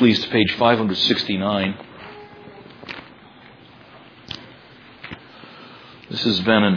please, to page 569. This has been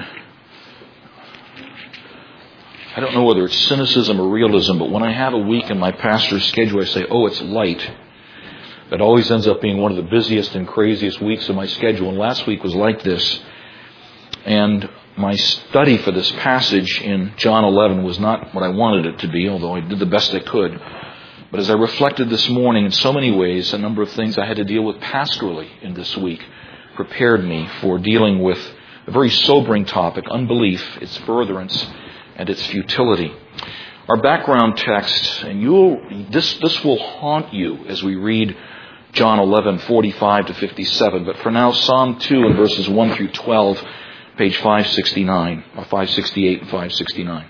I don't know whether it's cynicism or realism, but when I have a week in my pastor's schedule, I say, oh, it's light. That always ends up being one of the busiest and craziest weeks of my schedule. And last week was like this. And my study for this passage in John 11 was not what I wanted it to be, although I did the best I could. But as I reflected this morning, in so many ways, a number of things I had to deal with pastorally in this week prepared me for dealing with a very sobering topic, unbelief, its furtherance, and its futility. Our background text, and this will haunt you as we read John 11:45 to 57. But for now, Psalm 2 and verses 1 through 12, page 569, or 568 and 569.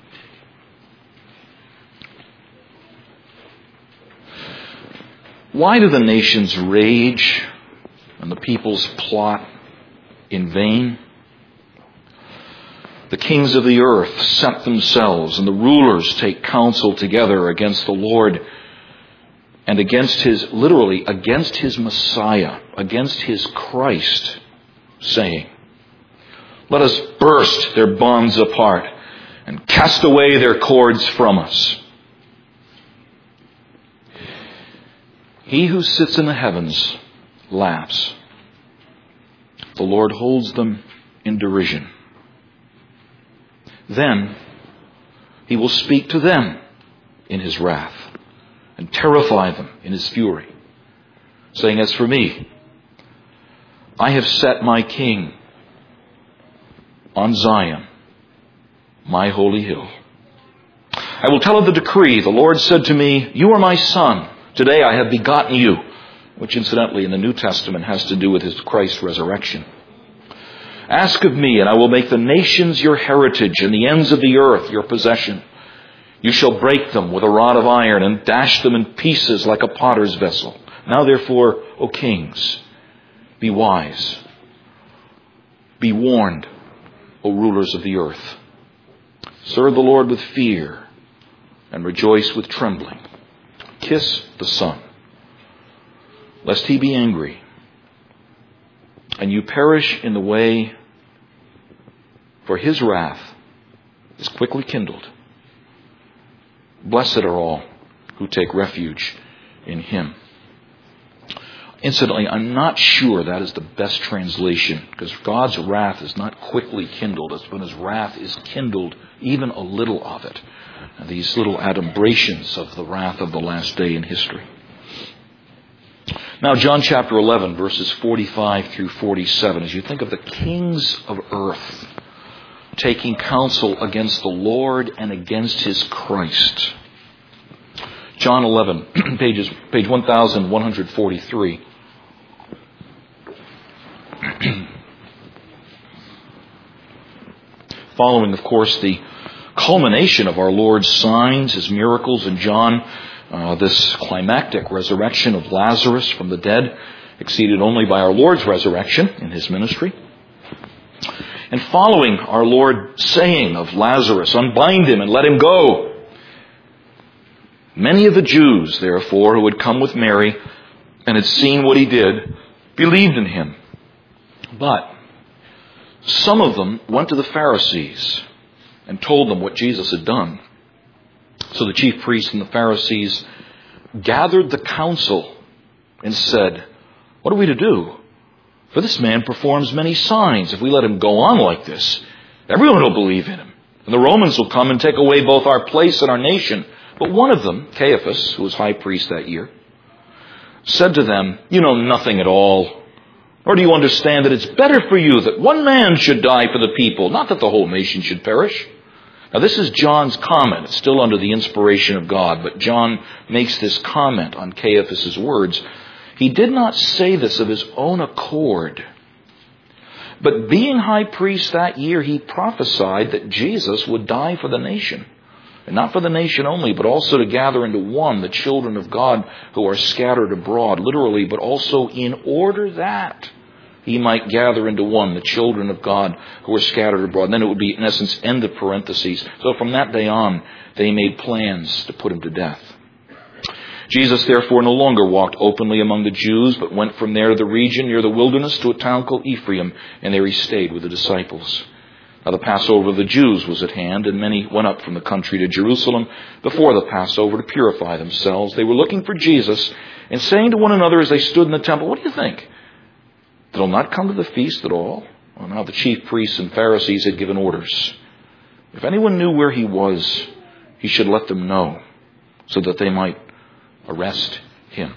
Why do the nations rage and the peoples plot in vain? The kings of the earth set themselves, and the rulers take counsel together against the Lord and against his Messiah, against his Christ, saying, let us burst their bonds apart and cast away their cords from us. He who sits in the heavens laughs. The Lord holds them in derision. Then he will speak to them in his wrath and terrify them in his fury, saying, as for me, I have set my king on Zion, my holy hill. I will tell of the decree. The Lord said to me, you are my son. Today I have begotten you, which incidentally in the New Testament has to do with his Christ's resurrection. Ask of me, and I will make the nations your heritage and the ends of the earth your possession. You shall break them with a rod of iron and dash them in pieces like a potter's vessel. Now therefore, O kings, be wise. Be warned, O rulers of the earth. Serve the Lord with fear and rejoice with trembling. Kiss the Son, lest he be angry and you perish in the way, for his wrath is quickly kindled. Blessed are all who take refuge in him. Incidentally, I'm not sure that is the best translation, because God's wrath is not quickly kindled. It's when his wrath is kindled, even a little of it. And these little adumbrations of the wrath of the last day in history. Now, John chapter 11, verses 45 through 47, as you think of the kings of earth taking counsel against the Lord and against his Christ. John 11, page 1143. Following, of course, the culmination of our Lord's signs, his miracles in John, this climactic resurrection of Lazarus from the dead, exceeded only by our Lord's resurrection in his ministry. And following our Lord saying of Lazarus, unbind him and let him go. Many of the Jews, therefore, who had come with Mary and had seen what he did, believed in him. But some of them went to the Pharisees and told them what Jesus had done. So the chief priests and the Pharisees gathered the council and said, what are we to do? For this man performs many signs. If we let him go on like this, everyone will believe in him. And the Romans will come and take away both our place and our nation. But one of them, Caiaphas, who was high priest that year, said to them, you know nothing at all. Or do you understand that it's better for you that one man should die for the people, not that the whole nation should perish? Now this is John's comment. It's still under the inspiration of God, but John makes this comment on Caiaphas' words. He did not say this of his own accord. But being high priest that year, he prophesied that Jesus would die for the nation. And not for the nation only, but also to gather into one the children of God who are scattered abroad, literally, but also in order that he might gather into one the children of God who are scattered abroad. And then it would be, in essence, end of parentheses. So from that day on, they made plans to put him to death. Jesus therefore no longer walked openly among the Jews, but went from there to the region near the wilderness to a town called Ephraim, and there he stayed with the disciples. Now the Passover of the Jews was at hand, and many went up from the country to Jerusalem before the Passover to purify themselves. They were looking for Jesus, and saying to one another as they stood in the temple, "What do you think? Did he not come to the feast at all?" Well, now the chief priests and Pharisees had given orders. If anyone knew where he was, he should let them know, so that they might arrest him.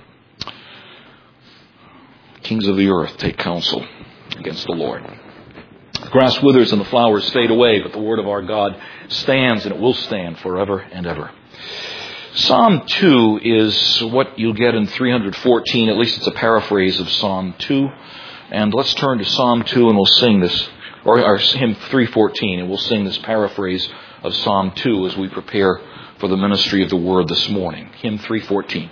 Kings of the earth, take counsel against the Lord. The grass withers and the flowers fade away, but the word of our God stands, and it will stand forever and ever. Psalm 2 is what you'll get in 314. At least it's a paraphrase of Psalm 2. And let's turn to Psalm 2 and we'll sing this, or hymn 314, and we'll sing this paraphrase of Psalm 2 as we prepare for the ministry of the Word this morning. Hymn 314.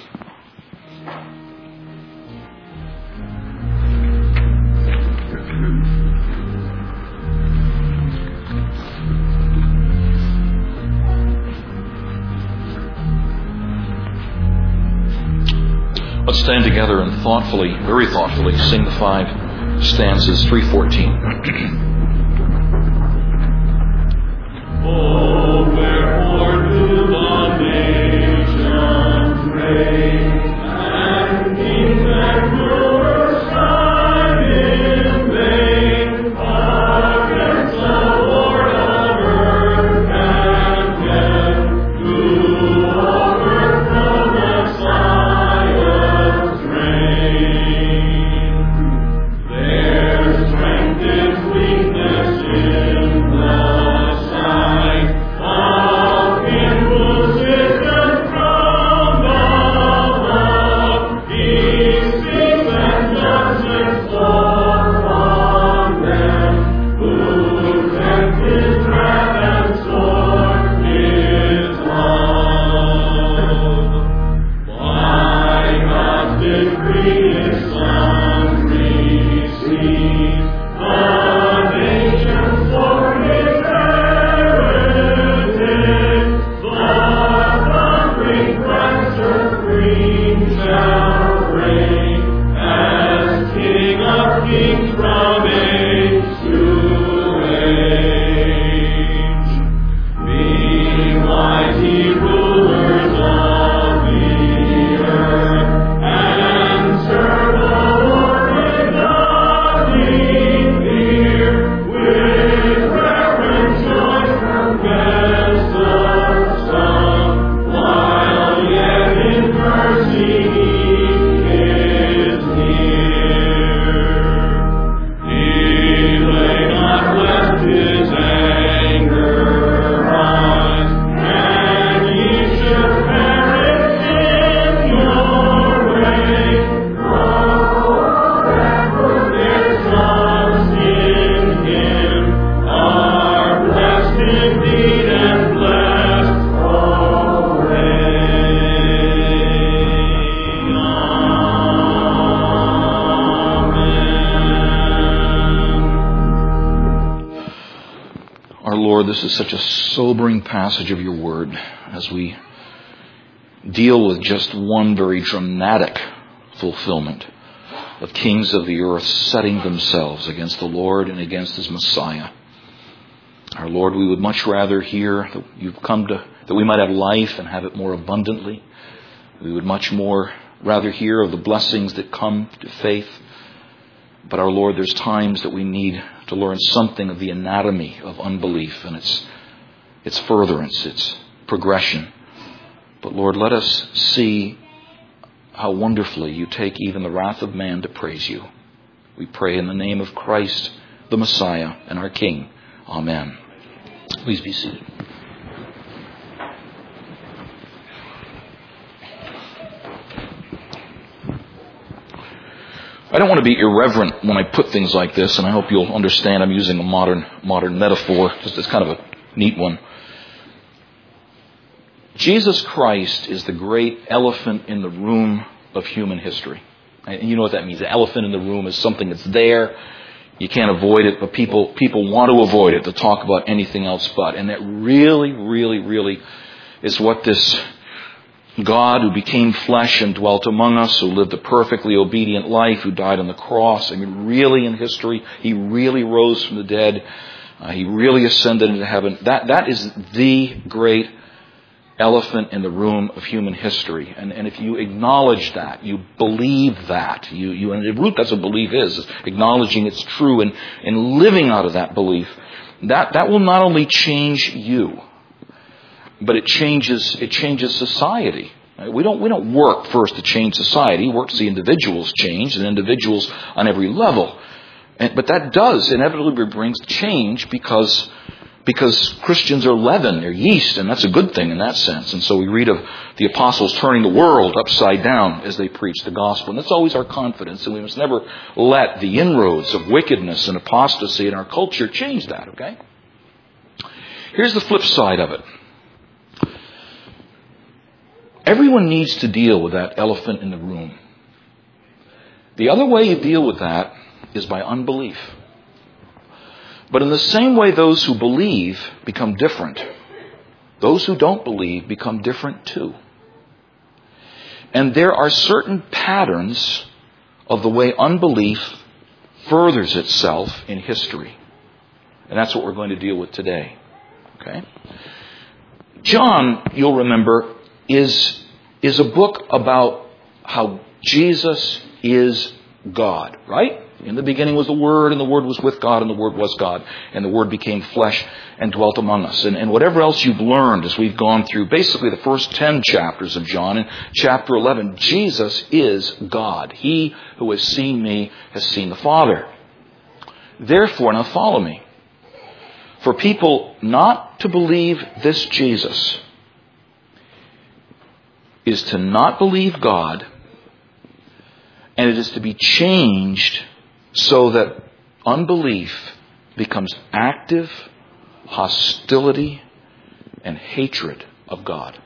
Let's stand together and thoughtfully, very thoughtfully, sing the 5 stanzas, 314. Oh, wherefore do the nations reign, and kings and rulers strive in vain against the Lord of earth and heaven, who overthrew Messiah's reign. Their strength is weakness in the sight of him who sits enthroned above. He speaks and judgments fall on them, who sends his wrath and sword his love. By God's decree his Son receives the nations for his heritage. The thundering Christ supreme shall reign as King of kings from age to age. Being mighty rulers of the earth, and serve the Lord with nothing fear, with reverent joy confess the Son, while yet in mercy he is near. Delay not lest his anger rise, and ye should perish in your way. Oh, that put their trust in him are blessed indeed and blessed always. Amen. Our Lord, this is such a sobering passage of your word as we deal with just one very dramatic fulfillment of kings of the earth setting themselves against the Lord and against his Messiah. Our Lord, we would much rather hear that you've come that we might have life and have it more abundantly. We would much more rather hear of the blessings that come to faith. But our Lord, there's times that we need to learn something of the anatomy of unbelief and its furtherance, its progression. But Lord, let us see how wonderfully you take even the wrath of man to praise you. We pray in the name of Christ, the Messiah and our King. Amen. Please be seated. I don't want to be irreverent when I put things like this, and I hope you'll understand I'm using a modern metaphor, just as kind of a neat one. Jesus Christ is the great elephant in the room of human history. And you know what that means. The elephant in the room is something that's there. You can't avoid it, but people want to avoid it, to talk about anything else but. And that really, really, really is what this God who became flesh and dwelt among us, who lived a perfectly obedient life, who died on the cross. I mean, really in history, He really rose from the dead. He really ascended into heaven. That is the great elephant in the room of human history. And if you acknowledge that, you believe that, and the root that's what belief is acknowledging it's true and living out of that belief, that will not only change you, but it changes society. We don't work first to change society. We work to see individuals change, and individuals on every level. But that does inevitably brings change because Christians are leaven, they're yeast, and that's a good thing in that sense. And so we read of the apostles turning the world upside down as they preach the gospel. And that's always our confidence, and we must never let the inroads of wickedness and apostasy in our culture change that, okay? Here's the flip side of it. Everyone needs to deal with that elephant in the room. The other way you deal with that is by unbelief. But in the same way those who believe become different, those who don't believe become different too. And there are certain patterns of the way unbelief furthers itself in history. And that's what we're going to deal with today. Okay? John, you'll remember, is a book about how Jesus is God, right? In the beginning was the Word, and the Word was with God, and the Word was God, and the Word became flesh and dwelt among us. And whatever else you've learned as we've gone through basically the first 10 chapters of John, in chapter 11, Jesus is God. He who has seen me has seen the Father. Therefore, now follow me. For people not to believe this Jesus is to not believe God, and it is to be changed so that unbelief becomes active hostility and hatred of God.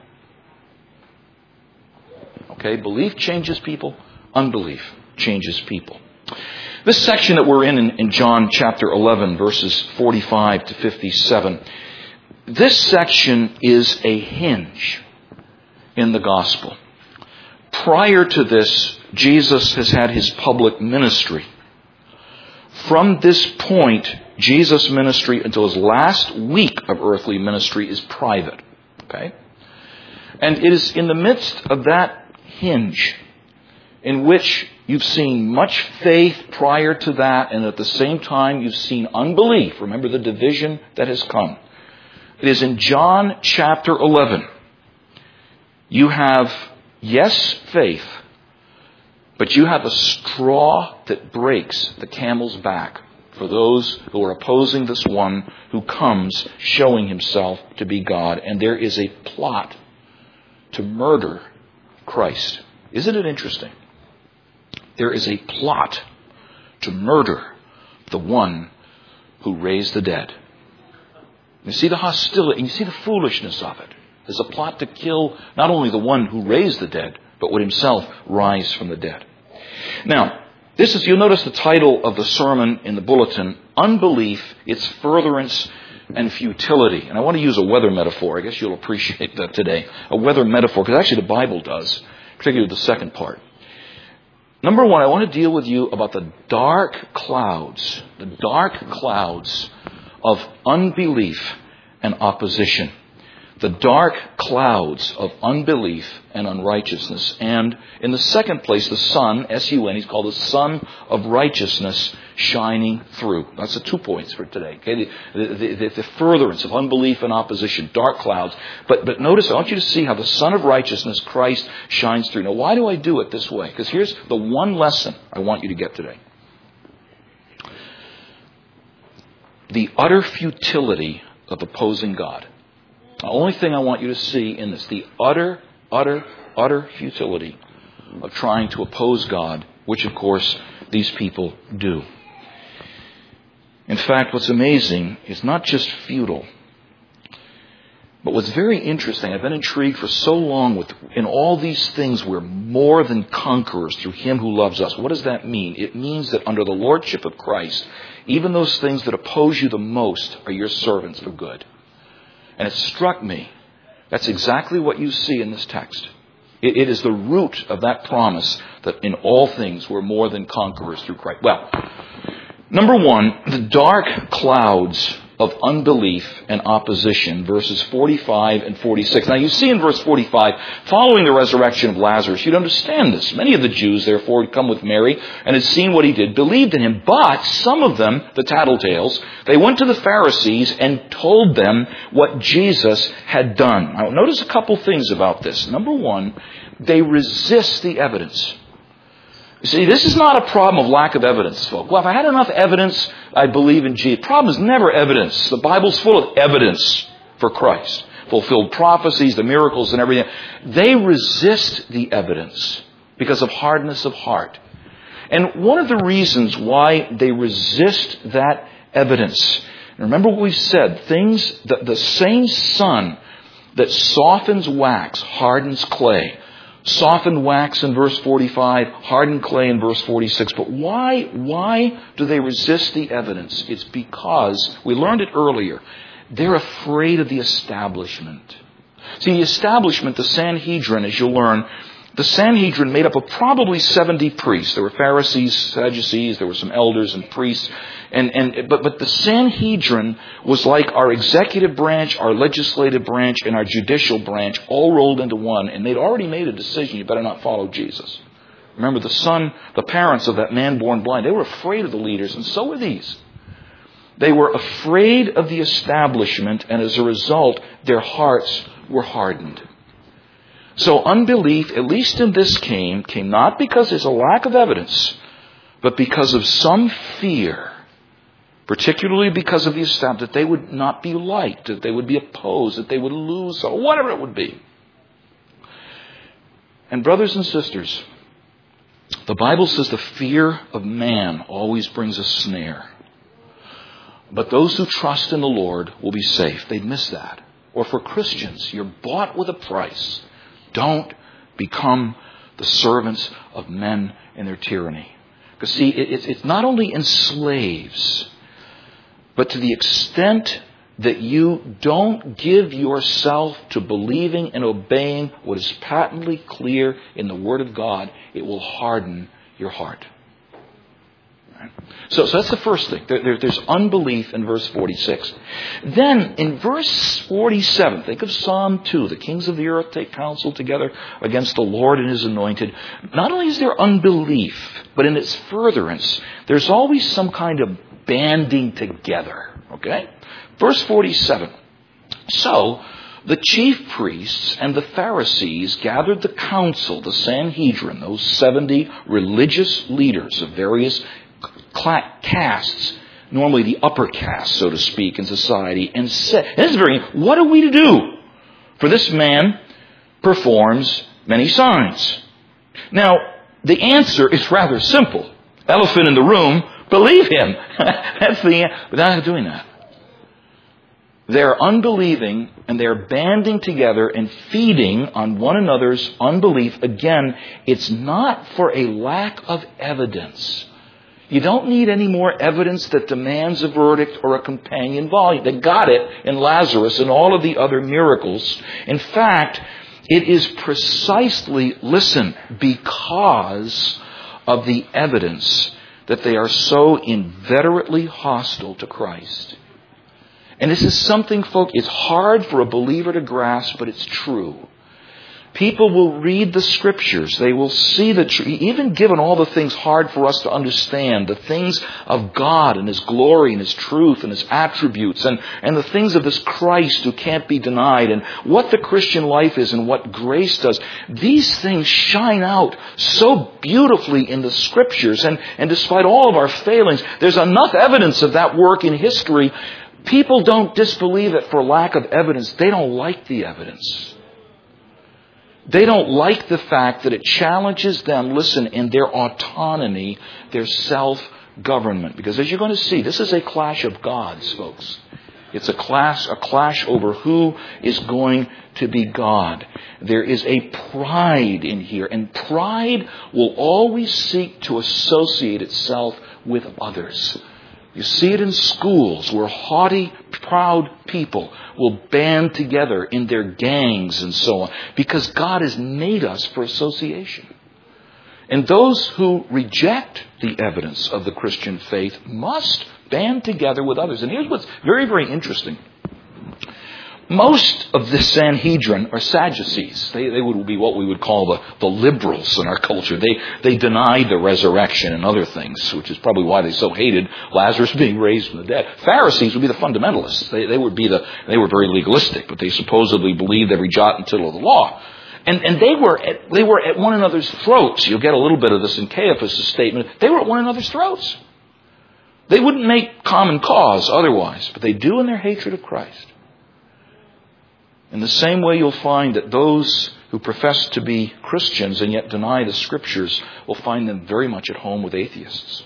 Okay, belief changes people, unbelief changes people. This section that we're in John chapter 11, verses 45 to 57, this section is a hinge in the gospel. Prior to this, Jesus has had his public ministry. From this point, Jesus' ministry until his last week of earthly ministry is private. Okay? And it is in the midst of that hinge in which you've seen much faith prior to that, and at the same time you've seen unbelief. Remember the division that has come. It is in John chapter 11. You have, yes, faith, but you have a straw that breaks the camel's back for those who are opposing this one who comes showing himself to be God. And there is a plot to murder Christ. Isn't it interesting? There is a plot to murder the one who raised the dead. You see the hostility, and you see the foolishness of it. There's a plot to kill not only the one who raised the dead, but would himself rise from the dead. Now, this is, you'll notice the title of the sermon in the bulletin, Unbelief, Its Furtherance and Futility. And I want to use a weather metaphor. I guess you'll appreciate that today. A weather metaphor, because actually the Bible does, particularly the second part. Number one, I want to deal with you about the dark clouds of unbelief and opposition. The dark clouds of unbelief and unrighteousness. And in the second place, the sun, S-U-N, he's called the sun of righteousness shining through. That's the 2 points for today. Okay? The furtherance of unbelief and opposition, dark clouds. But notice, I want you to see how the sun of righteousness, Christ, shines through. Now, why do I do it this way? Because here's the one lesson I want you to get today. The utter futility of opposing God. The only thing I want you to see in this, the utter futility of trying to oppose God, which of course these people do. In fact, what's amazing is not just futile, but what's very interesting, I've been intrigued for so long with, in all these things we're more than conquerors through Him who loves us. What does that mean? It means that under the lordship of Christ, even those things that oppose you the most are your servants for good. And it struck me, that's exactly what you see in this text. It is the root of that promise that in all things we're more than conquerors through Christ. Well, number one, the dark clouds of unbelief and opposition, verses 45 and 46. Now you see in verse 45, following the resurrection of Lazarus, you'd understand this. Many of the Jews, therefore, had come with Mary and had seen what he did, believed in him. But some of them, the tattletales, they went to the Pharisees and told them what Jesus had done. Now notice a couple things about this. Number one, they resist the evidence. You see, this is not a problem of lack of evidence, folks. Well, if I had enough evidence, I'd believe in Jesus. The problem is never evidence. The Bible's full of evidence for Christ. Fulfilled prophecies, the miracles and everything. They resist the evidence because of hardness of heart. And one of the reasons why they resist that evidence, remember what we've said, the same sun that softens wax hardens clay. Softened wax in verse 45, hardened clay in verse 46. But why do they resist the evidence? It's because, we learned it earlier, they're afraid of the establishment. See, the establishment, the Sanhedrin, as you'll learn, the Sanhedrin made up of probably 70 priests. There were Pharisees, Sadducees, there were some elders and priests. But the Sanhedrin was like our executive branch, our legislative branch, and our judicial branch all rolled into one. And they'd already made a decision, you better not follow Jesus. Remember, the parents of that man born blind, they were afraid of the leaders, and so were these. They were afraid of the establishment, and as a result, their hearts were hardened. So unbelief, at least in this came not because there's a lack of evidence, but because of some fear, particularly because of the establishment, that they would not be liked, that they would be opposed, that they would lose, or whatever it would be. And brothers and sisters, the Bible says the fear of man always brings a snare. But those who trust in the Lord will be safe. They'd miss that. Or for Christians, you're bought with a price. Don't become the servants of men and their tyranny. Because see, it's not only enslaves, but to the extent that you don't give yourself to believing and obeying what is patently clear in the Word of God, it will harden your heart. So that's the first thing. There's unbelief in verse 46. Then in verse 47, think of Psalm 2. The kings of the earth take counsel together against the Lord and His anointed. Not only is there unbelief, but in its furtherance, there's always some kind of banding together. Okay? Verse 47. So the chief priests and the Pharisees gathered the council, the Sanhedrin, those 70 religious leaders of various castes, normally the upper caste, so to speak, in society, and said, and this is very, what are we to do? For this man performs many signs. Now, the answer is rather simple. Elephant in the room, believe him. That's the answer. But they're not doing that. They're unbelieving, and they're banding together and feeding on one another's unbelief. Again, it's not for a lack of evidence. You don't need any more evidence that demands a verdict or a companion volume. They got it in Lazarus and all of the other miracles. In fact, it is precisely, listen, because of the evidence that they are so inveterately hostile to Christ. And this is something, folks, it's hard for a believer to grasp, but it's true. People will read the Scriptures. They will see the truth. Even given all the things hard for us to understand, the things of God and His glory and His truth and His attributes and the things of this Christ who can't be denied and what the Christian life is and what grace does. These things shine out so beautifully in the Scriptures. And despite all of our failings, there's enough evidence of that work in history. People don't disbelieve it for lack of evidence. They don't like the evidence. They don't like the fact that it challenges them, listen, in their autonomy, their self-government. Because as you're going to see, this is a clash of gods, folks. It's a clash over who is going to be God. There is a pride in here, and pride will always seek to associate itself with others. You see it in schools where haughty, proud people will band together in their gangs and so on, because God has made us for association. And those who reject the evidence of the Christian faith must band together with others. And here's what's very, very interesting. Most of the Sanhedrin are Sadducees. They would be what we would call the liberals in our culture. They denied the resurrection and other things, which is probably why they so hated Lazarus being raised from the dead. Pharisees would be the fundamentalists. They were very legalistic, but they supposedly believed every jot and tittle of the law. And they were at one another's throats. You'll get a little bit of this in Caiaphas' statement. They were at one another's throats. They wouldn't make common cause otherwise, but they do in their hatred of Christ. In the same way, you'll find that those who profess to be Christians and yet deny the Scriptures will find them very much at home with atheists.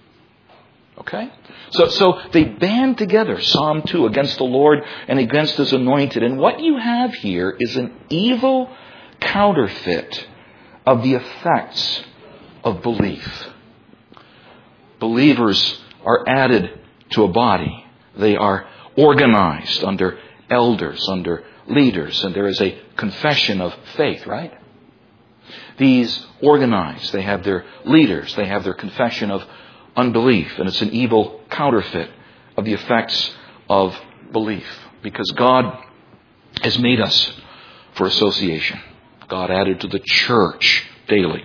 Okay? So they band together, Psalm 2, against the Lord and against His anointed. And what you have here is an evil counterfeit of the effects of belief. Believers are added to a body. They are organized under elders, under leaders, and there is a confession of faith, right? These organized, they have their leaders, they have their confession of unbelief, and it's an evil counterfeit of the effects of belief, because God has made us for association. God added to the church daily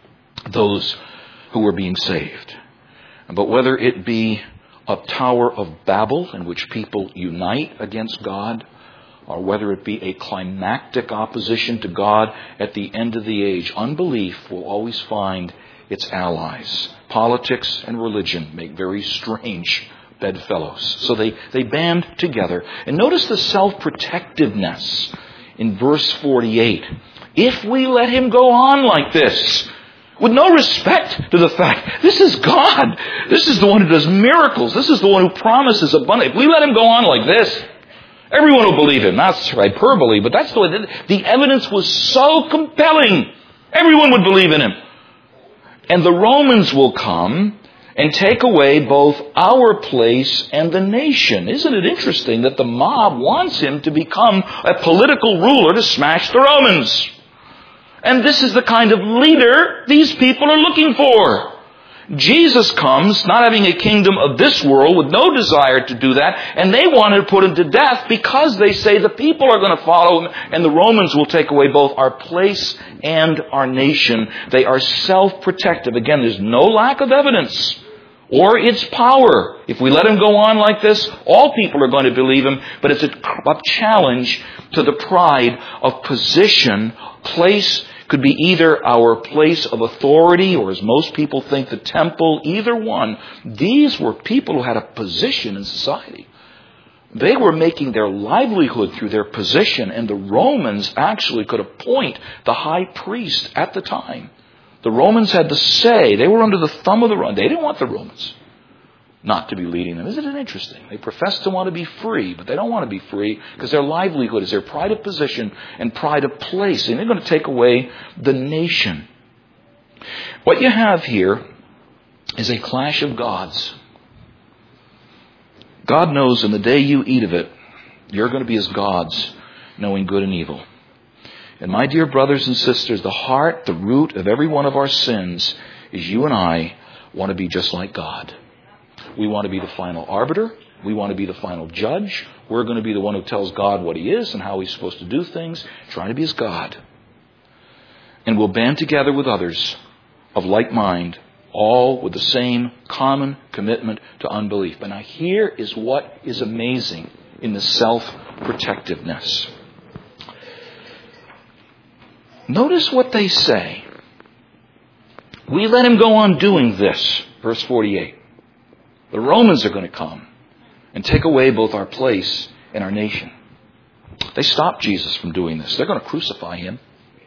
those who were being saved. But whether it be a Tower of Babel in which people unite against God, or whether it be a climactic opposition to God at the end of the age, unbelief will always find its allies. Politics and religion make very strange bedfellows. So they band together. And notice the self-protectiveness in verse 48. If we let him go on like this, with no respect to the fact, this is God. This is the one who does miracles. This is the one who promises abundance. If we let him go on like this, everyone will believe him. That's hyperbole, but that's the way. The evidence was so compelling. Everyone would believe in him. And the Romans will come and take away both our place and the nation. Isn't it interesting that the mob wants him to become a political ruler to smash the Romans? And this is the kind of leader these people are looking for. Jesus comes, not having a kingdom of this world, with no desire to do that, and they want to put him to death because they say the people are going to follow him, and the Romans will take away both our place and our nation. They are self-protective. Again, there's no lack of evidence or its power. If we let him go on like this, all people are going to believe him, but it's a challenge to the pride of position, place. Could be either our place of authority, or as most people think, the temple, either one. These were people who had a position in society. They were making their livelihood through their position, and the Romans actually could appoint the high priest at the time. The Romans had the say. They were under the thumb of the Romans. They didn't want the Romans not to be leading them. Isn't it interesting? They profess to want to be free, but they don't want to be free because their livelihood is their pride of position and pride of place. And they're going to take away the nation. What you have here is a clash of gods. God knows in the day you eat of it, you're going to be as gods, knowing good and evil. And my dear brothers and sisters, the heart, the root of every one of our sins is you and I want to be just like God. We want to be the final arbiter. We want to be the final judge. We're going to be the one who tells God what he is and how he's supposed to do things, trying to be as God. And we'll band together with others of like mind, all with the same common commitment to unbelief. But now here is what is amazing in the self-protectiveness. Notice what they say. We let him go on doing this, verse 48. The Romans are going to come and take away both our place and our nation. They stopped Jesus from doing this. They're going to crucify him.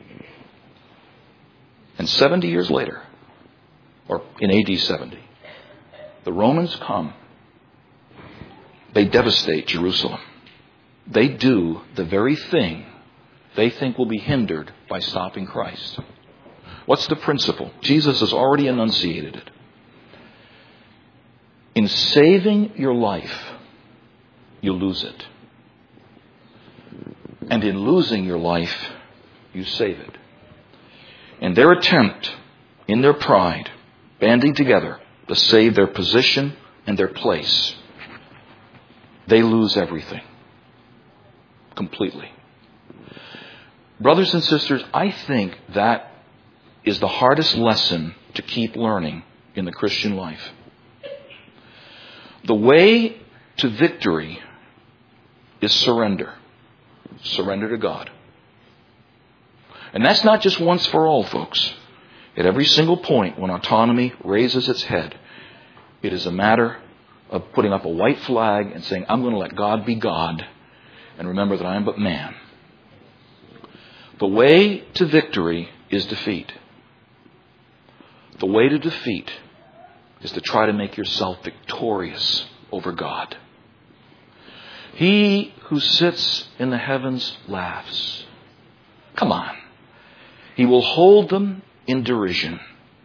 And 70 years later, or in AD 70, the Romans come. They devastate Jerusalem. They do the very thing they think will be hindered by stopping Christ. What's the principle? Jesus has already enunciated it. In saving your life, you lose it. And in losing your life, you save it. In their attempt, in their pride, banding together to save their position and their place, they lose everything. Completely. Brothers and sisters, I think that is the hardest lesson to keep learning in the Christian life. The way to victory is surrender. Surrender to God. And that's not just once for all, folks. At every single point when autonomy raises its head, it is a matter of putting up a white flag and saying, I'm going to let God be God and remember that I am but man. The way to victory is defeat. The way to defeat is to try to make yourself victorious over God. He who sits in the heavens laughs. Come on. He will hold them in derision.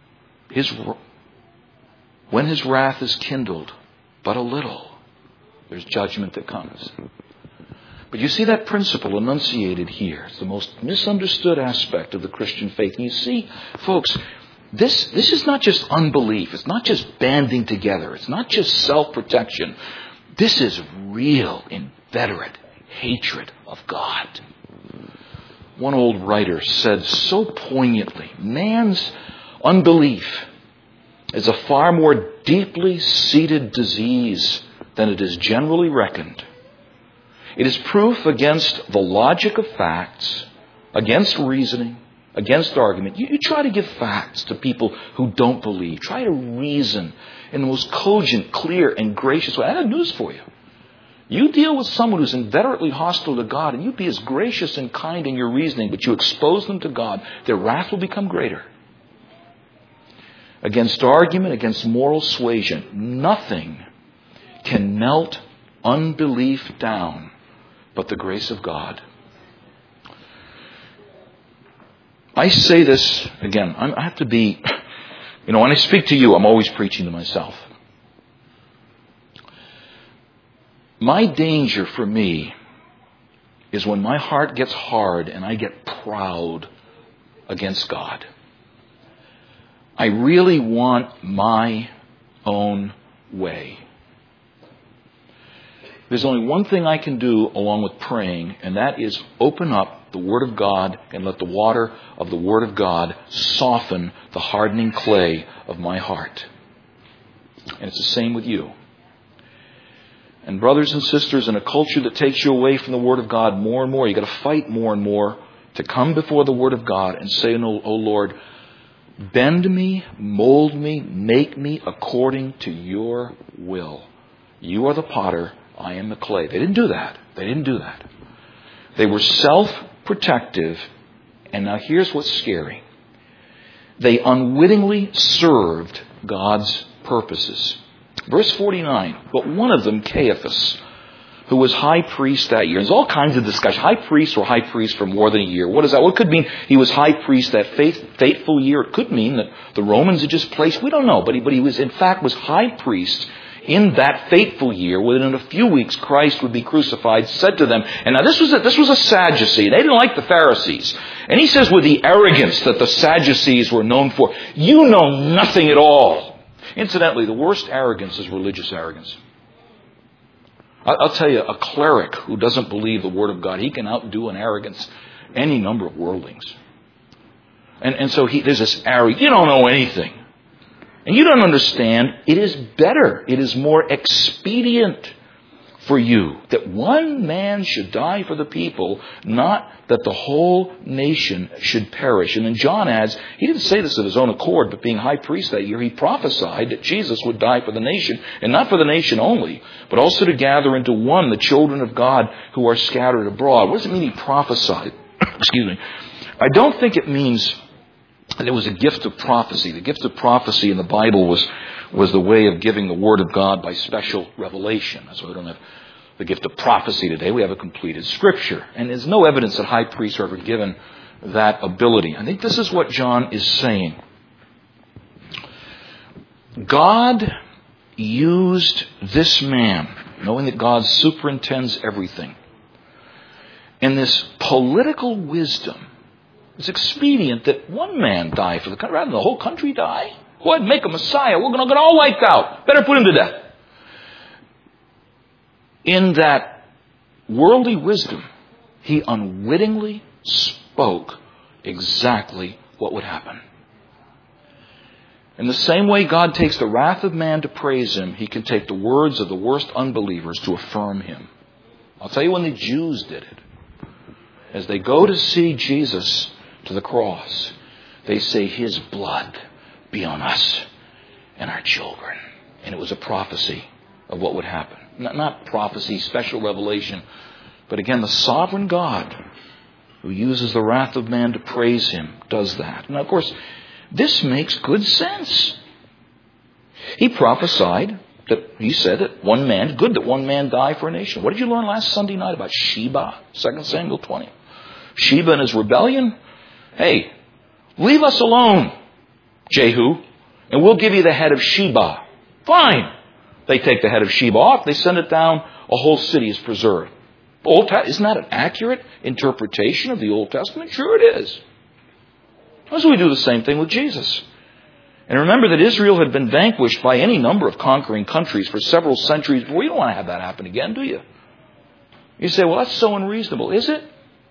When his wrath is kindled, but a little, there's judgment that comes. But you see that principle enunciated here. It's the most misunderstood aspect of the Christian faith. And you see, folks, this is not just unbelief. It's not just banding together. It's not just self-protection. This is real, inveterate hatred of God. One old writer said so poignantly, man's unbelief is a far more deeply seated disease than it is generally reckoned. It is proof against the logic of facts, against reasoning, against argument. You try to give facts to people who don't believe. Try to reason in the most cogent, clear, and gracious way. I have news for you. You deal with someone who's inveterately hostile to God, and you be as gracious and kind in your reasoning, but you expose them to God, their wrath will become greater. Against argument, against moral suasion, nothing can melt unbelief down but the grace of God. I say this, again, I have to be, when I speak to you, I'm always preaching to myself. My danger for me is when my heart gets hard and I get proud against God. I really want my own way. There's only one thing I can do along with praying, and that is open up the Word of God and let the water of the Word of God soften the hardening clay of my heart. And it's the same with you. And brothers and sisters, in a culture that takes you away from the Word of God more and more, you've got to fight more and more to come before the Word of God and say, "Oh Lord, bend me, mold me, make me according to your will. You are the potter, I am the clay." They didn't do that. They were self-protective. And now here's what's scary. They unwittingly served God's purposes. Verse 49, but one of them, Caiaphas, who was high priest that year. There's all kinds of discussion. High priest or high priest for more than a year. What is that? Well, it could mean he was high priest that fateful year. It could mean that the Romans had just placed, we don't know, but he was, in fact, was high priest in that fateful year. Within a few weeks, Christ would be crucified, said to them, and now this was a Sadducee. They didn't like the Pharisees. And he says with the arrogance that the Sadducees were known for, "You know nothing at all." Incidentally, the worst arrogance is religious arrogance. I'll tell you, a cleric who doesn't believe the Word of God, he can outdo in arrogance any number of worldlings. And so there's this arrogance. You don't know anything. And you don't understand. It is better. It is more expedient for you that one man should die for the people, not that the whole nation should perish. And then John adds, he didn't say this of his own accord, but being high priest that year, he prophesied that Jesus would die for the nation, and not for the nation only, but also to gather into one the children of God who are scattered abroad. What does it mean he prophesied? Excuse me. I don't think it means that it was a gift of prophecy. The gift of prophecy in the Bible was the way of giving the Word of God by special revelation. That's why we don't have the gift of prophecy today. We have a completed Scripture. And there's no evidence that high priests are ever given that ability. I think this is what John is saying. God used this man, knowing that God superintends everything, and this political wisdom. It's expedient that one man die for the country rather than the whole country die. Go ahead and make a Messiah. We're going to get all wiped out. Better put him to death. In that worldly wisdom, he unwittingly spoke exactly what would happen. In the same way God takes the wrath of man to praise him, he can take the words of the worst unbelievers to affirm him. I'll tell you when the Jews did it. As they go to see Jesus to the cross, they say, his blood be on us and our children. And it was a prophecy of what would happen. Not prophecy, special revelation, but again, the sovereign God who uses the wrath of man to praise him does that. And of course, this makes good sense. He prophesied that, he said that one man, good that one man die for a nation. What did you learn last Sunday night about Sheba? 2 Samuel 20. Sheba and his rebellion. Hey, leave us alone, Jehu, and we'll give you the head of Sheba. Fine. They take the head of Sheba off. They send it down. A whole city is preserved. Isn't that an accurate interpretation of the Old Testament? Sure it is. So we do the same thing with Jesus. And remember that Israel had been vanquished by any number of conquering countries for several centuries before. You don't want to have that happen again, do you? You say, well, that's so unreasonable. Is it?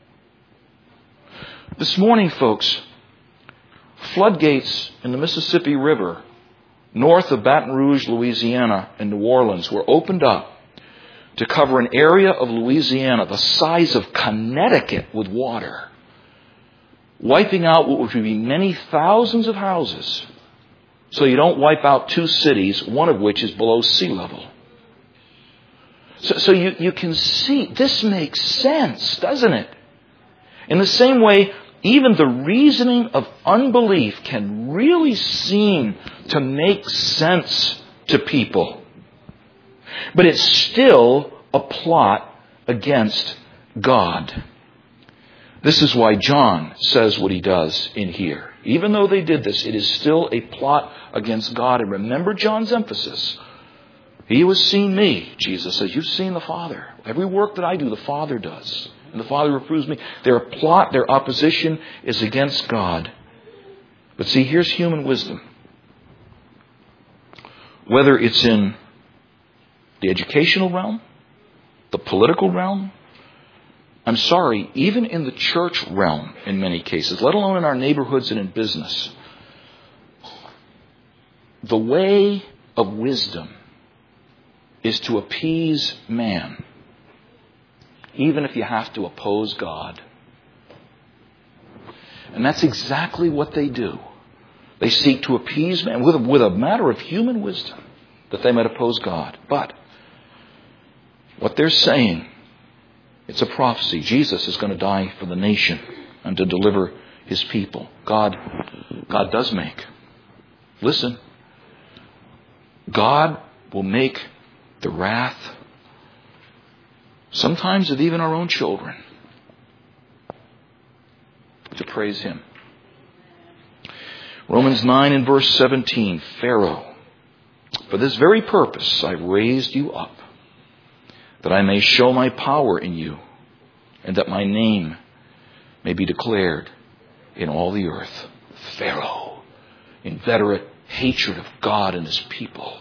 This morning, folks, floodgates in the Mississippi River north of Baton Rouge, Louisiana, and New Orleans were opened up to cover an area of Louisiana the size of Connecticut with water, wiping out what would be many thousands of houses, so you don't wipe out two cities, one of which is below sea level. So you can see, this makes sense, doesn't it? In the same way, even the reasoning of unbelief can really seem to make sense to people. But it's still a plot against God. This is why John says what he does in here. Even though they did this, it is still a plot against God. And remember John's emphasis. He who has seen me, Jesus says, you've seen the Father. Every work that I do, the Father does. And the Father reproves me. Their plot, their opposition is against God. But see, here's human wisdom. Whether it's in the educational realm, the political realm, I'm sorry, even in the church realm in many cases, let alone in our neighborhoods and in business, the way of wisdom is to appease man, even if you have to oppose God. And that's exactly what they do. They seek to appease man with a matter of human wisdom that they might oppose God. But what they're saying, it's a prophecy. Jesus is going to die for the nation and to deliver his people. God does make. Listen. God will make the wrath, sometimes of even our own children, to praise him. Romans 9 and verse 17, Pharaoh, for this very purpose I raised you up, that I may show my power in you, and that my name may be declared in all the earth. Pharaoh, inveterate hatred of God and his people,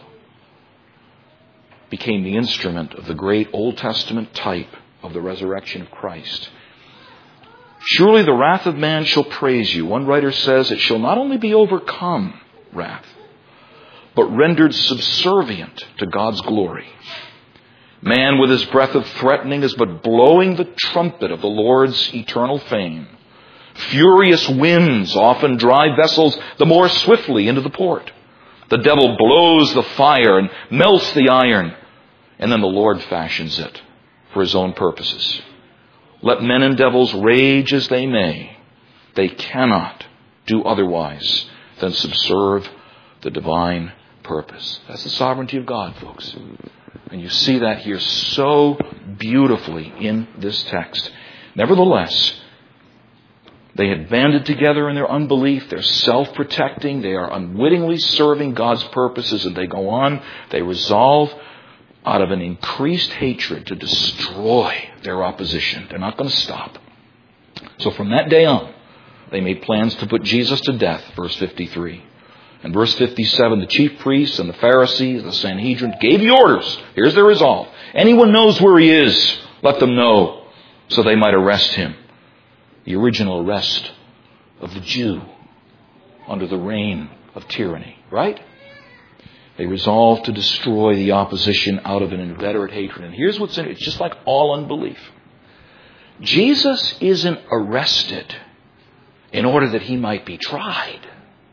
became the instrument of the great Old Testament type of the resurrection of Christ. Surely the wrath of man shall praise you. One writer says it shall not only be overcome, wrath, but rendered subservient to God's glory. Man with his breath of threatening is but blowing the trumpet of the Lord's eternal fame. Furious winds often drive vessels the more swiftly into the port. The devil blows the fire and melts the iron, and then the Lord fashions it for his own purposes. Let men and devils rage as they may, they cannot do otherwise than subserve the divine purpose. That's the sovereignty of God, folks. And you see that here so beautifully in this text. Nevertheless, They had banded together in their unbelief. They're self-protecting. They are unwittingly serving God's purposes, and they go on. They resolve out of an increased hatred to destroy their opposition. They're not going to stop. So from that day on, they made plans to put Jesus to death, verse 53. And verse 57, the chief priests and the Pharisees, the Sanhedrin, gave the orders. Here's their resolve. Anyone knows where he is, let them know, so they might arrest him. The original arrest of the Jew under the reign of tyranny, right? They resolved to destroy the opposition out of an inveterate hatred. And here's what's in it. It's just like all unbelief. Jesus isn't arrested in order that he might be tried.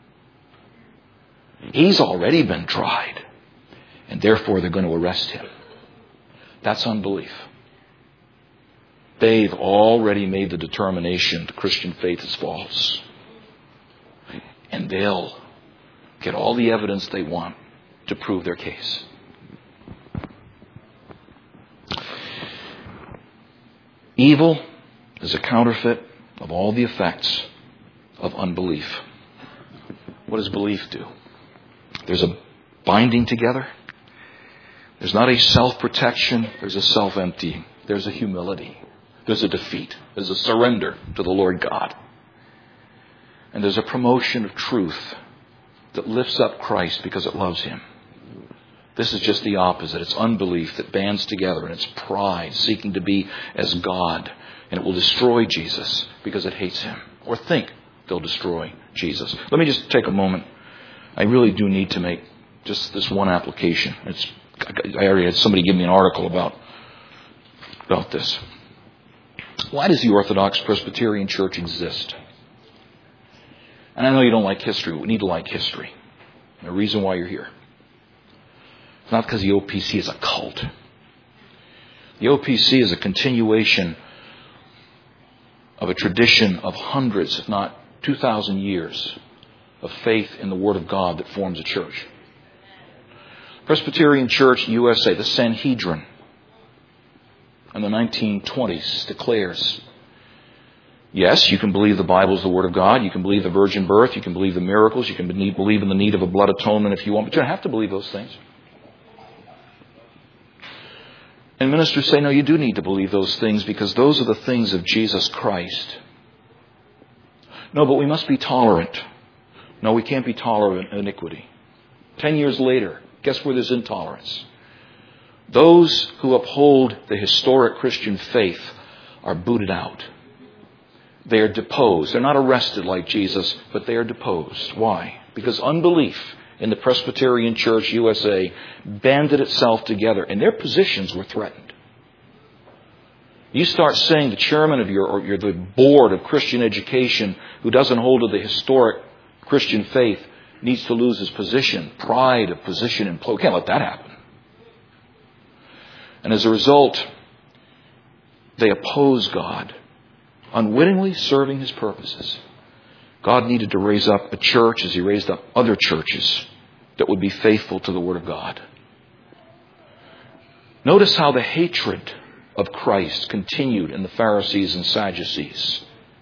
He's already been tried. And therefore they're going to arrest him. That's unbelief. They've already made the determination the Christian faith is false. And they'll get all the evidence they want to prove their case. Evil is a counterfeit of all the effects of unbelief. What does belief do? There's a binding together. There's not a self-protection. There's a self-emptying. There's a humility. There's a defeat. There's a surrender to the Lord God. And there's a promotion of truth that lifts up Christ because it loves Him. This is just the opposite. It's unbelief that bands together, and it's pride seeking to be as God. And it will destroy Jesus because it hates Him. Or think they'll destroy Jesus. Let me just take a moment. I really do need to make just this one application. I already had somebody give me an article about this. Why does the Orthodox Presbyterian Church exist? And I know you don't like history, but we need to like history. The reason why you're here. It's not because the OPC is a cult. The OPC is a continuation of a tradition of hundreds, if not 2,000 years of faith in the Word of God that forms a church. Presbyterian Church USA, the Sanhedrin, in the 1920s declares, yes, you can believe the Bible is the Word of God. You can believe the virgin birth. You can believe the miracles. You can believe in the need of a blood atonement if you want. But you don't have to believe those things. And ministers say, no, you do need to believe those things because those are the things of Jesus Christ. No, but we must be tolerant. No, we can't be tolerant of iniquity. 10 years later, guess where there's intolerance? Those who uphold the historic Christian faith are booted out. They are deposed. They're not arrested like Jesus, but they are deposed. Why? Because unbelief in the Presbyterian Church USA banded itself together, and their positions were threatened. You start saying the chairman of the board of Christian education who doesn't hold to the historic Christian faith needs to lose his position. Pride of position implode. We can't let that happen. And as a result, they oppose God, unwittingly serving His purposes. God needed to raise up a church as He raised up other churches that would be faithful to the Word of God. Notice how the hatred of Christ continued in the Pharisees and Sadducees.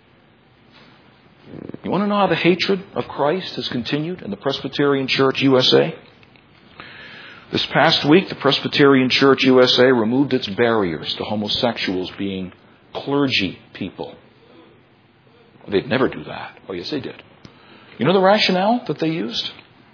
You want to know how the hatred of Christ has continued in the Presbyterian Church USA? This past week, the Presbyterian Church USA removed its barriers to homosexuals being clergy people. They'd never do that. Oh, yes, they did. You know the rationale that they used?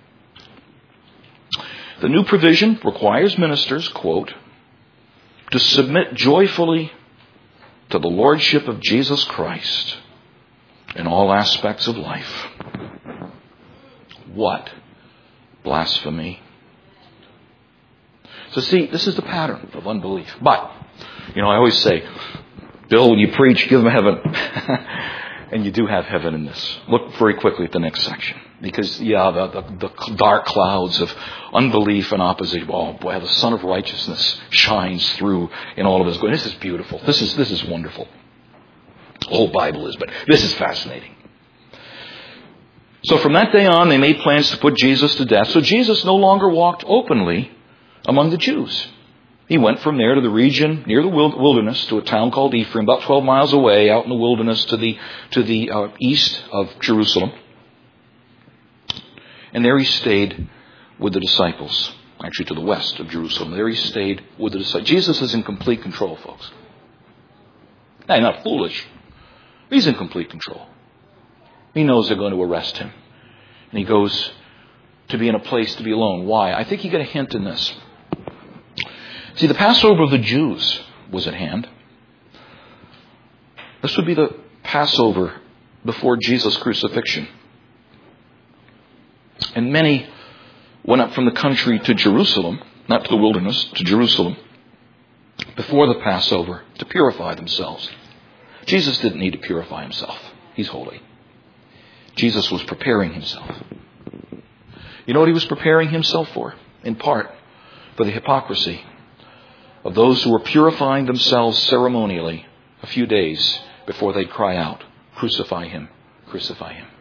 The new provision requires ministers, quote, to submit joyfully to the Lordship of Jesus Christ in all aspects of life. What blasphemy. So see, this is the pattern of unbelief. But, I always say, Bill, when you preach, give them heaven. And you do have heaven in this. Look very quickly at the next section. Because, the dark clouds of unbelief and opposition. Oh, boy, the Son of Righteousness shines through in all of His glory. This is beautiful. This is wonderful. The whole Bible is, but this is fascinating. So from that day on, they made plans to put Jesus to death. So Jesus no longer walked openly among the Jews. He went from there to the region near the wilderness to a town called Ephraim, about 12 miles away, out in the wilderness to the east of Jerusalem. And there he stayed with the disciples. Actually, to the west of Jerusalem. There he stayed with the disciples. Jesus is in complete control, folks. Now, he's not foolish. He's in complete control. He knows they're going to arrest him. And he goes to be in a place to be alone. Why? I think you get a hint in this. See, the Passover of the Jews was at hand. This would be the Passover before Jesus' crucifixion. And many went up from the country to Jerusalem, not to the wilderness, to Jerusalem, before the Passover to purify themselves. Jesus didn't need to purify himself. He's holy. Jesus was preparing himself. You know what he was preparing himself for? In part, for the hypocrisy of those who were purifying themselves ceremonially a few days before they'd cry out, "Crucify him, crucify him."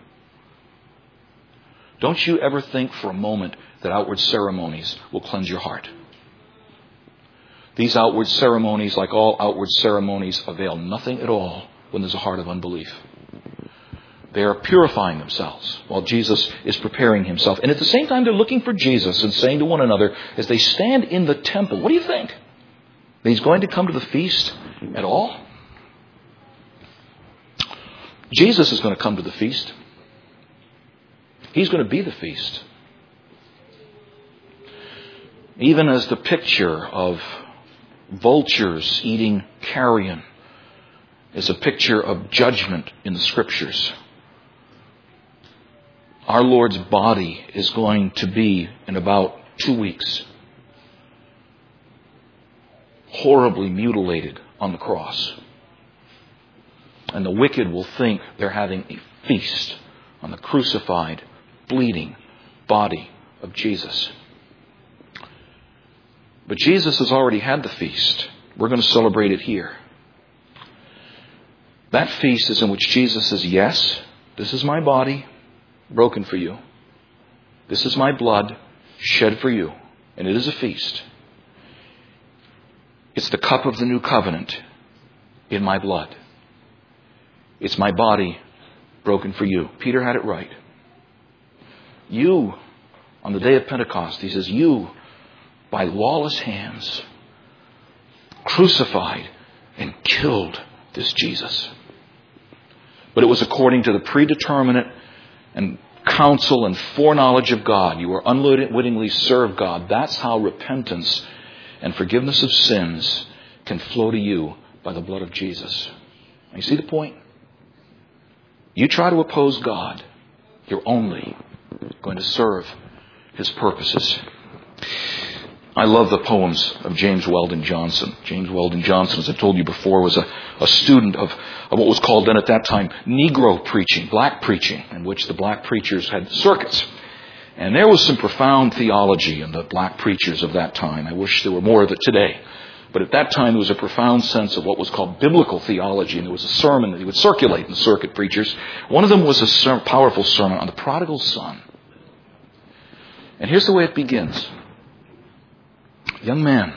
Don't you ever think for a moment that outward ceremonies will cleanse your heart. These outward ceremonies, like all outward ceremonies, avail nothing at all when there's a heart of unbelief. They are purifying themselves while Jesus is preparing himself. And at the same time, they're looking for Jesus and saying to one another, as they stand in the temple, what do you think? That he's going to come to the feast at all? Jesus is going to come to the feast. He's going to be the feast. Even as the picture of vultures eating carrion is a picture of judgment in the Scriptures. Our Lord's body is going to be, in about 2 weeks, horribly mutilated on the cross. And the wicked will think they're having a feast on the crucified, bleeding body of Jesus. But Jesus has already had the feast. We're going to celebrate it here. That feast is in which Jesus says, yes, this is my body broken for you. This is my blood shed for you. And it is a feast. It's the cup of the new covenant in my blood. It's my body broken for you. Peter had it right. You, on the day of Pentecost, he says, you, by lawless hands, crucified and killed this Jesus. But it was according to the predeterminate and counsel and foreknowledge of God. You were unwittingly served God. That's how repentance and forgiveness of sins can flow to you by the blood of Jesus. Now, you see the point? You try to oppose God, you're only going to serve his purposes. I love the poems of James Weldon Johnson. James Weldon Johnson, as I told you before, was a student of what was called then at that time Negro preaching, black preaching, in which the black preachers had circuits. And there was some profound theology in the black preachers of that time. I wish there were more of it today. But at that time, there was a profound sense of what was called biblical theology. And there was a sermon that he would circulate in the circuit preachers. One of them was a powerful sermon on the prodigal son. And here's the way it begins. Young man,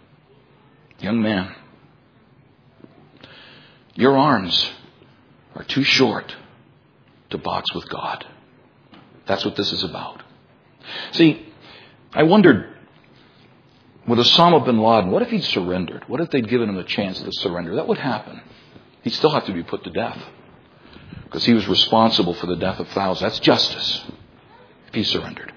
your arms are too short to box with God. That's what this is about. See, I wondered, with Osama bin Laden, what if he'd surrendered? What if they'd given him a chance to surrender? That would happen. He'd still have to be put to death because he was responsible for the death of thousands. That's justice if he surrendered.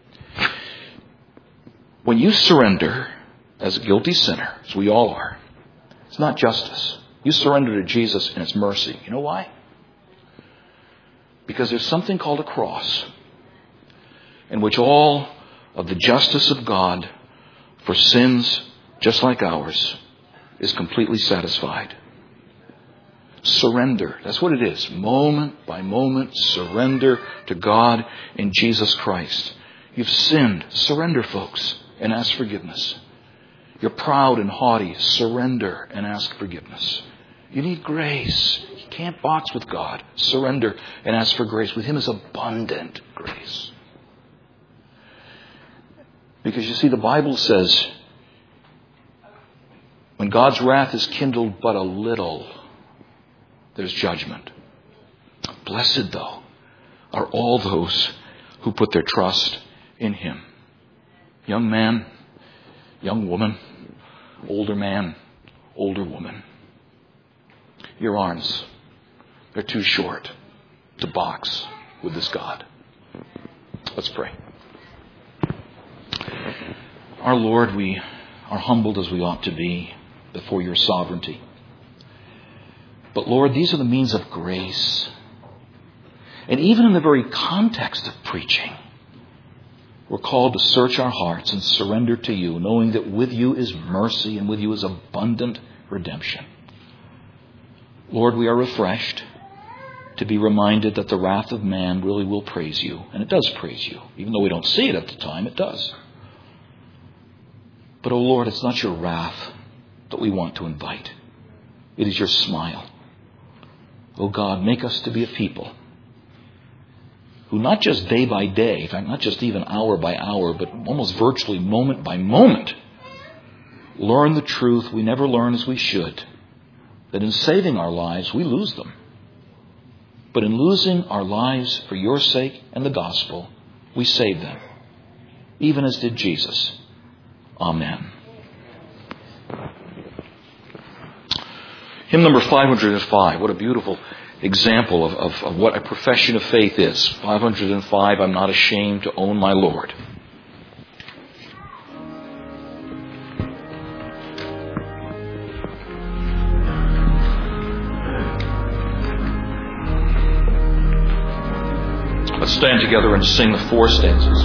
When you surrender as a guilty sinner, as we all are, it's not justice. You surrender to Jesus and it's mercy. You know why? Because there's something called a cross in which all of the justice of God for sins just like ours is completely satisfied. Surrender. That's what it is. Moment by moment, surrender to God in Jesus Christ. You've sinned. Surrender, folks, and ask forgiveness. You're proud and haughty. Surrender and ask forgiveness. You need grace. You can't box with God. Surrender and ask for grace. With him is abundant grace. Because you see, the Bible says When God's wrath is kindled but a little, there's judgment. Blessed, though, are all those who put their trust in Him. Young man, young woman, older man, older woman. Your arms, they're too short to box with this God. Let's pray. Our Lord, we are humbled as we ought to be before your sovereignty. But Lord, these are the means of grace. And even in the very context of preaching, we're called to search our hearts and surrender to you, knowing that with you is mercy and with you is abundant redemption. Lord, we are refreshed to be reminded that the wrath of man really will praise you. And it does praise you. Even though we don't see it at the time, it does. But, oh Lord, it's not your wrath that we want to invite. It is your smile. Oh God, make us to be a people who not just day by day, in fact, not just even hour by hour, but almost virtually moment by moment, learn the truth we never learn as we should, that in saving our lives, we lose them. But in losing our lives for your sake and the gospel, we save them, even as did Jesus. Amen. Hymn number 505. What a beautiful example of what a profession of faith is. 505, I'm not ashamed to own my Lord. Let's stand together and sing the 4 stanzas.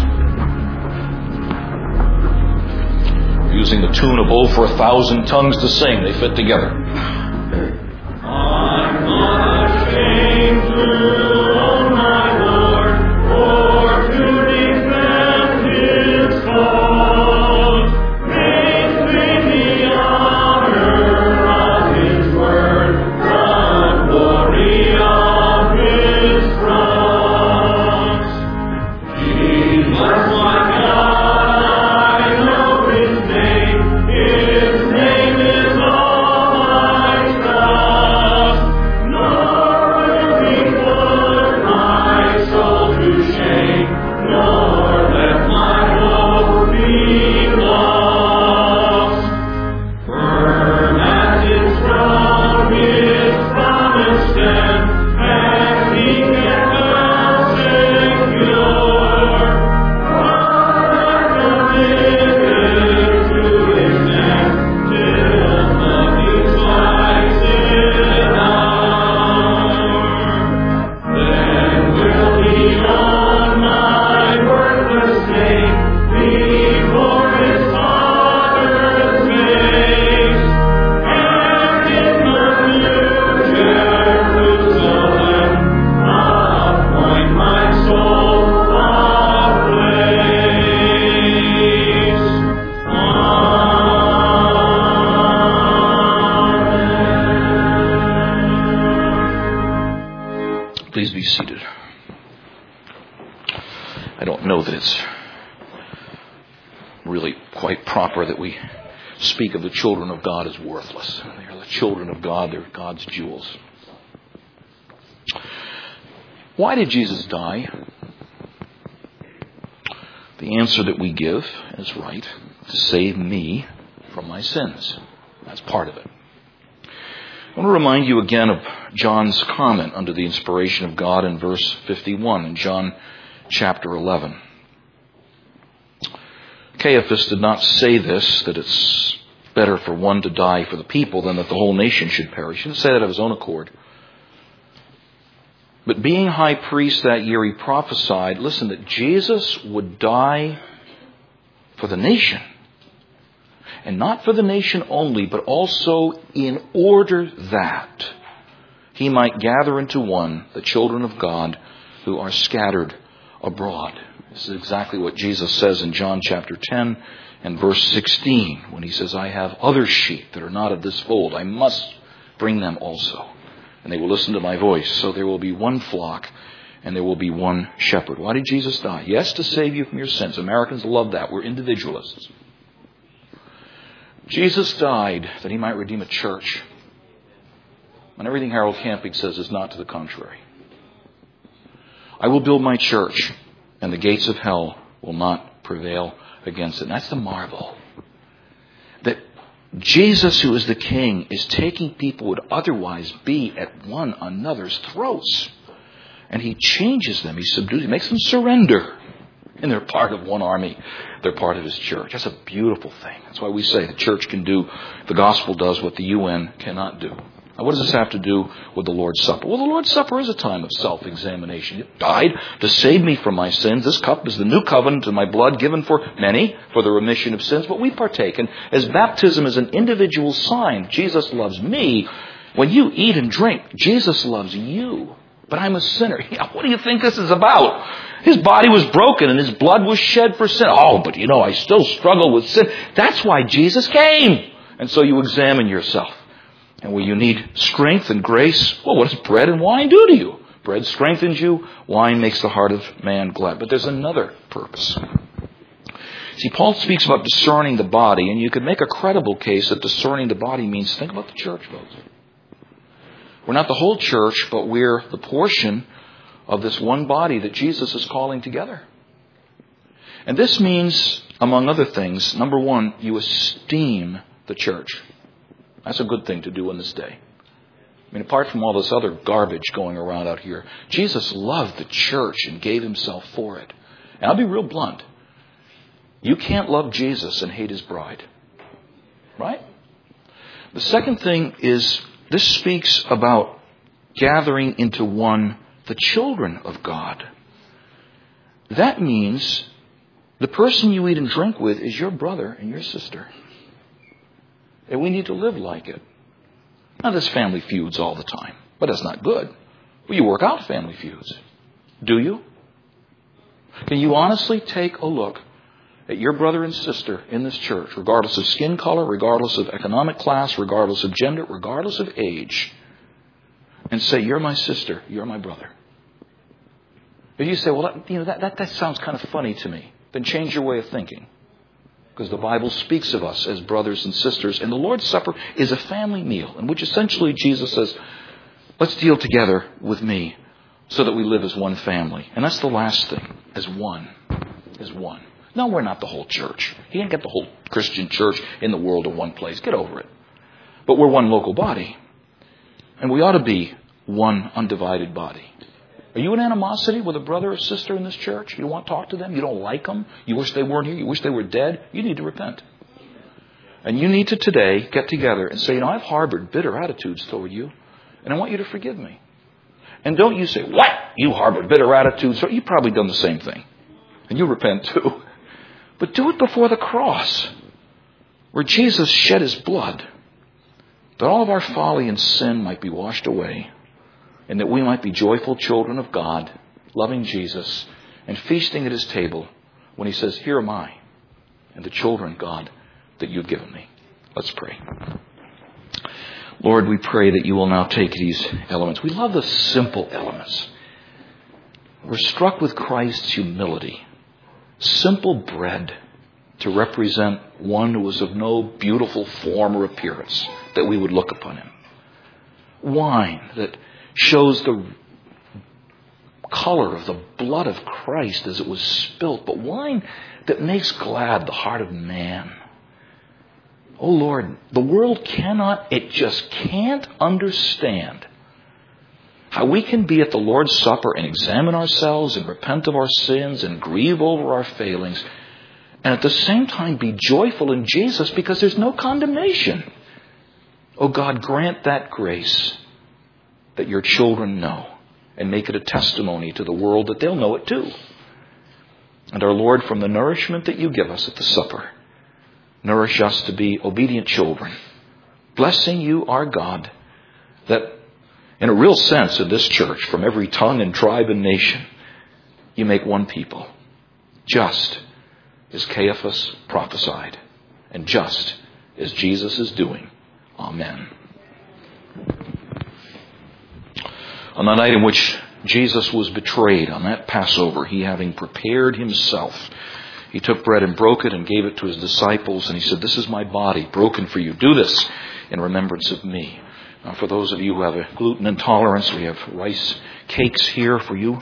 Using the tune of "Oh, for 1,000 tongues to sing," they fit together. I'm not ashamed to own my Lord, or to defend His cause. Maintain the honor of His word, the glory of His cross. Jesus, my God, I know His name. His name is all I trust. Nor will He put my soul to shame, nor let my hope be lost. Firm as His throne, His promise stands, and He kept us secure. I committed to His hand till the decisive hour. Then will He own my worthless name before His Father's face, and in the new Jerusalem appoint my soul a place. Amen. Please be seated. I don't know that it's really quite proper that we speak of the children of God as worthless. They are the children of God. They're God's jewels. Why did Jesus die? The answer that we give is right: to save me from my sins. That's part of it. I want to remind you again of John's comment under the inspiration of God in verse 51 in John chapter 11. Caiaphas did not say this, that it's better for one to die for the people than that the whole nation should perish. He didn't say that of his own accord. But being high priest that year, he prophesied, listen, that Jesus would die for the nation. And not for the nation only, but also in order that He might gather into one the children of God who are scattered abroad. This is exactly what Jesus says in John chapter 10 and verse 16, when He says, I have other sheep that are not of this fold. I must bring them also, and they will listen to my voice. So there will be one flock and there will be one shepherd. Why did Jesus die? Yes, to save you from your sins. Americans love that. We're individualists. Jesus died that he might redeem a church. And everything Harold Camping says is not to the contrary. I will build my church, and the gates of hell will not prevail against it. And that's the marvel. That Jesus, who is the King, is taking people who would otherwise be at one another's throats. And he changes them. He subdues them. He makes them surrender. And they're part of one army. They're part of his church. That's a beautiful thing. That's why we say the church can do, the gospel does what the UN cannot do. Now, what does this have to do with the Lord's Supper? Well, the Lord's Supper is a time of self-examination. It died to save me from my sins. This cup is the new covenant in my blood given for many for the remission of sins. But we partake. And as baptism is an individual sign, Jesus loves me. When you eat and drink, Jesus loves you. But I'm a sinner. Yeah, what do you think this is about? His body was broken and his blood was shed for sin. Oh, but I still struggle with sin. That's why Jesus came. And so you examine yourself. And when you need strength and grace, well, what does bread and wine do to you? Bread strengthens you. Wine makes the heart of man glad. But there's another purpose. See, Paul speaks about discerning the body, and you could make a credible case that discerning the body means, think about the church, folks. We're not the whole church, but we're the portion of this one body that Jesus is calling together. And this means, among other things, number one, you esteem the church. That's a good thing to do in this day. I mean, apart from all this other garbage going around out here, Jesus loved the church and gave himself for it. And I'll be real blunt. You can't love Jesus and hate his bride. Right? The second thing is, this speaks about gathering into one the children of God. That means the person you eat and drink with is your brother and your sister. And we need to live like it. Now, there's family feuds all the time, but that's not good. Well, you work out family feuds. Do you? Can you honestly take a look at your brother and sister in this church, regardless of skin color, regardless of economic class, regardless of gender, regardless of age, and say, you're my sister, you're my brother? If you say, well, that sounds kind of funny to me, then change your way of thinking. Because the Bible speaks of us as brothers and sisters. And the Lord's Supper is a family meal in which essentially Jesus says, let's deal together with me so that we live as one family. And that's the last thing, as one. As one. No, we're not the whole church. You can't get the whole Christian church in the world in one place. Get over it. But we're one local body. And we ought to be one undivided body. Are you in animosity with a brother or sister in this church? You don't want to talk to them? You don't like them? You wish they weren't here? You wish they were dead? You need to repent. And you need to today get together and say, I've harbored bitter attitudes toward you, and I want you to forgive me. And don't you say, what? You harbored bitter attitudes? You've probably done the same thing. And you repent too. But do it before the cross, where Jesus shed his blood, that all of our folly and sin might be washed away, and that we might be joyful children of God, loving Jesus, and feasting at his table when he says, here am I, and the children, God, that you've given me. Let's pray. Lord, we pray that you will now take these elements. We love the simple elements. We're struck with Christ's humility. Simple bread to represent one who was of no beautiful form or appearance, that we would look upon him. Wine that shows the color of the blood of Christ as it was spilt, but wine that makes glad the heart of man. Oh Lord, the world just can't understand how we can be at the Lord's Supper and examine ourselves and repent of our sins and grieve over our failings, and at the same time be joyful in Jesus because there's no condemnation. Oh God, grant that grace that your children know, and make it a testimony to the world that they'll know it too. And our Lord, from the nourishment that you give us at the supper, nourish us to be obedient children, blessing you, our God, that in a real sense in this church, from every tongue and tribe and nation, you make one people, just as Caiaphas prophesied, and just as Jesus is doing. Amen. On the night in which Jesus was betrayed, on that Passover, he having prepared himself He took bread and broke it and gave it to his disciples. And he said, "This is my body broken for you. Do this in remembrance of me." Now, for those of you who have a gluten intolerance, we have rice cakes here for you.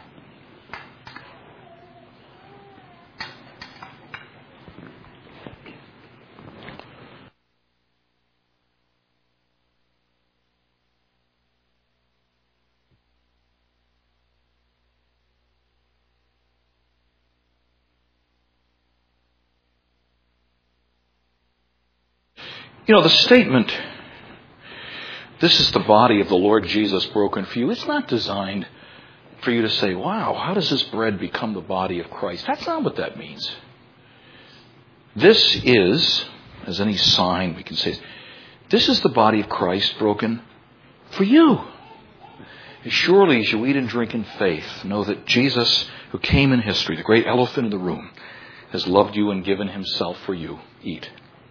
You know, the statement, "This is the body of the Lord Jesus broken for you," it's not designed for you to say, "Wow, how does this bread become the body of Christ?" That's not what that means. This is, as any sign we can say, this is the body of Christ broken for you. As surely as you eat and drink in faith, know that Jesus, who came in history, the great elephant in the room, has loved you and given himself for you. Eat.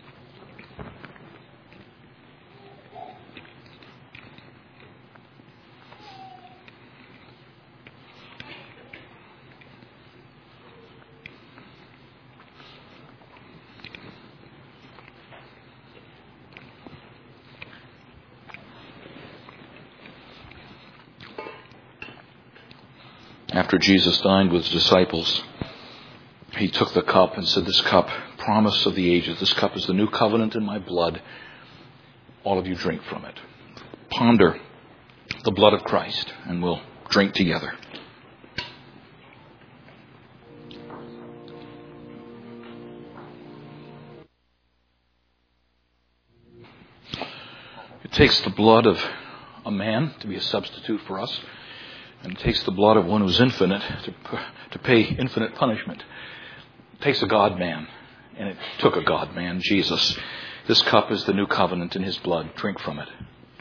After Jesus dined with his disciples, he took the cup and said, "This cup, promise of the ages, this cup is the new covenant in my blood. All of you drink from it." Ponder the blood of Christ, and we'll drink together. It takes the blood of a man to be a substitute for us. And it takes the blood of one who's infinite to pay infinite punishment. It takes a God-man, and it took a God-man, Jesus. This cup is the new covenant in his blood. Drink from it.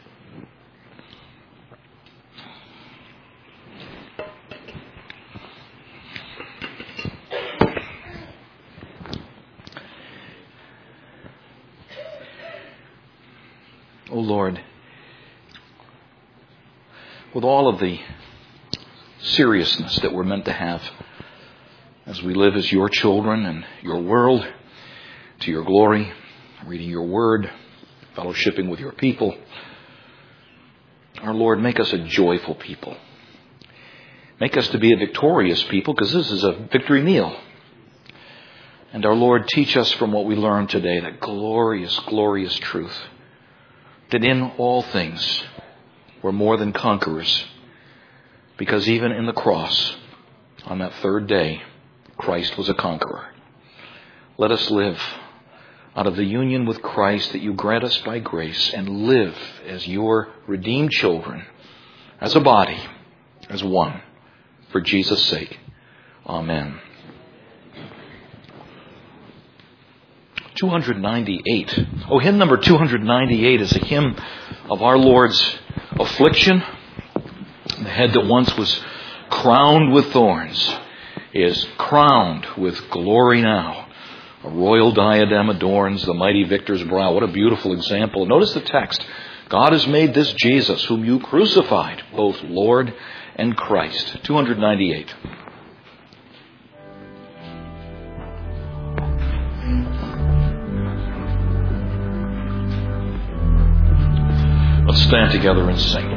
Oh Lord, with all of the seriousness that we're meant to have as we live as your children in your world, to your glory, reading your word, fellowshipping with your people. Our Lord, make us a joyful people. Make us to be a victorious people, because this is a victory meal. And our Lord, teach us from what we learned today, that glorious, glorious truth, that in all things we're more than conquerors. Because even in the cross, on that third day, Christ was a conqueror. Let us live out of the union with Christ that you grant us by grace, and live as your redeemed children, as a body, as one, for Jesus' sake. Amen. 298. Oh, hymn number 298 is a hymn of our Lord's affliction. The head that once was crowned with thorns is crowned with glory now. A royal diadem adorns the mighty victor's brow. What a beautiful example. Notice the text. God has made this Jesus, whom you crucified, both Lord and Christ. 298. Let's stand together and sing.